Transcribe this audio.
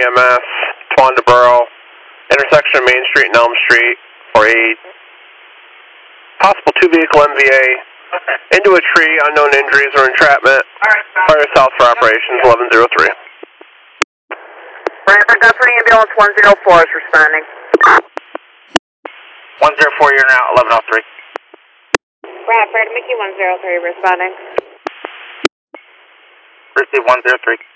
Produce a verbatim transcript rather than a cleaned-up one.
E M S, Twandaboro, intersection of Main Street and Elm Street for a possible two-vehicle M V A into a tree, unknown injuries or entrapment. Fire south for operations, eleven oh three. Brantford Guthrie Ambulance one oh four is responding. one oh four, you're now eleven oh three. Brantford, Mickey one oh three responding. Receive one oh three.